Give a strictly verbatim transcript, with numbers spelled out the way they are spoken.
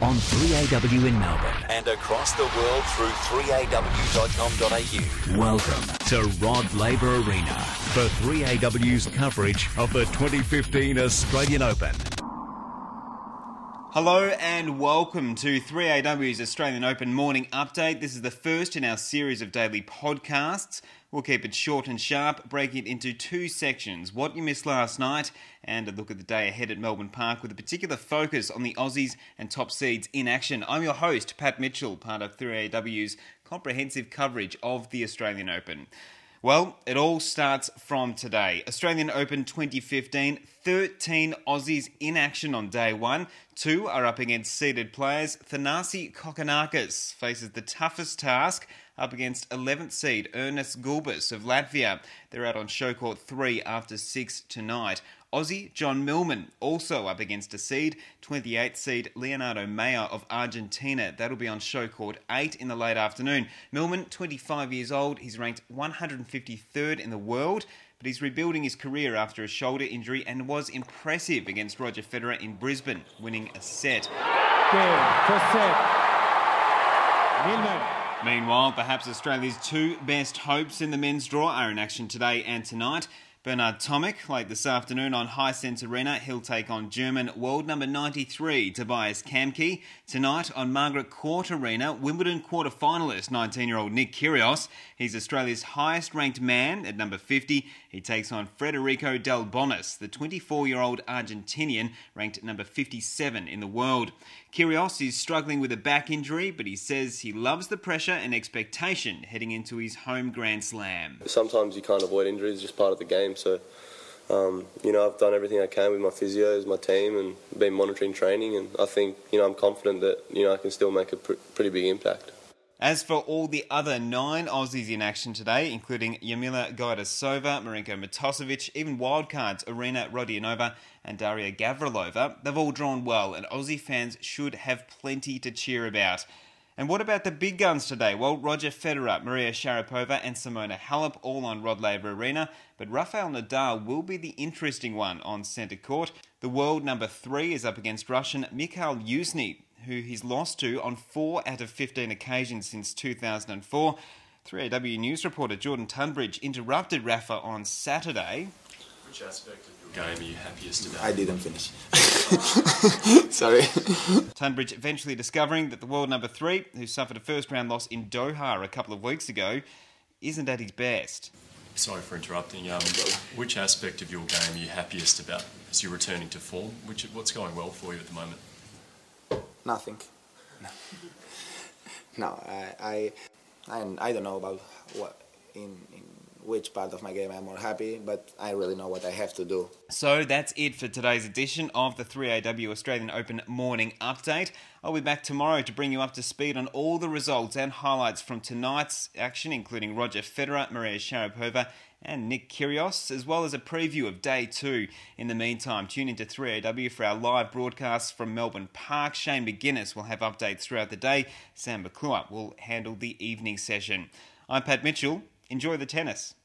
on three A W in Melbourne and across the world through three A W dot com dot A U. Welcome to Rod Laver Arena for three A W's coverage of the twenty fifteen Australian Open. Hello and welcome to three A W's Australian Open morning update. This is the first in our series of daily podcasts. We'll keep it short and sharp, breaking it into two sections: what you missed last night and a look at the day ahead at Melbourne Park, with a particular focus on the Aussies and top seeds in action. I'm your host, Pat Mitchell, part of three A W's comprehensive coverage of the Australian Open. Well, it all starts from today. Australian Open twenty fifteen, thirteen Aussies in action on day one. Two are up against seeded players. Thanasi Kokkinakis faces the toughest task, up against eleventh seed Ernest Gulbis of Latvia. They're out on show court three after six tonight. Aussie John Millman also up against a seed, twenty-eighth seed Leonardo Mayer of Argentina. That'll be on show court eight in the late afternoon. Millman, twenty-five years old, he's ranked one hundred fifty-third in the world, but he's rebuilding his career after a shoulder injury and was impressive against Roger Federer in Brisbane, winning a set. Game, first set. Millman. Meanwhile, perhaps Australia's two best hopes in the men's draw are in action today and tonight. Bernard Tomic, late this afternoon on Hisense Arena, he'll take on German world number ninety-three, Tobias Kamke. Tonight on Margaret Court Arena, Wimbledon quarter-finalist nineteen-year-old Nick Kyrgios. He's Australia's highest-ranked man at number fifty. He takes on Federico Del Bonis, the twenty-four-year-old Argentinian, ranked number fifty-seven in the world. Kyrgios is struggling with a back injury, but he says he loves the pressure and expectation heading into his home Grand Slam. Sometimes you can't avoid injuries, it's just part of the game. So, um, you know, I've done everything I can with my physios, my team, and been monitoring training. And I think, you know, I'm confident that, you know, I can still make a pr- pretty big impact. As for all the other nine Aussies in action today, including Jarmila Gajdosova, Marinko Matosevic, even wildcards Arina Rodionova and Daria Gavrilova, they've all drawn well, and Aussie fans should have plenty to cheer about. And what about the big guns today? Well, Roger Federer, Maria Sharapova and Simona Halep all on Rod Laver Arena, but Rafael Nadal will be the interesting one on centre court. The world number three is up against Russian Mikhail Yuzny, who he's lost to on four out of fifteen occasions since two thousand four. three A W News reporter Jordan Tunbridge interrupted Rafa on Saturday. Which aspect of your game are you happiest about? I didn't finish. Sorry. Tunbridge eventually discovering that the world number three, who suffered a first-round loss in Doha a couple of weeks ago, isn't at his best. Sorry for interrupting. Um, which aspect of your game are you happiest about as you're returning to form? Which, what's going well for you at the moment? Nothing. No, I, I, I, I don't know about what in, in which part of my game I'm more happy, but I really know what I have to do. So that's it for today's edition of the three A W Australian Open morning update. I'll be back tomorrow to bring you up to speed on all the results and highlights from tonight's action, including Roger Federer, Maria Sharapova and Nick Kyrgios, as well as a preview of day two. In the meantime, tune into three A W for our live broadcasts from Melbourne Park. Shane McGuinness will have updates throughout the day. Sam McClure will handle the evening session. I'm Pat Mitchell. Enjoy the tennis.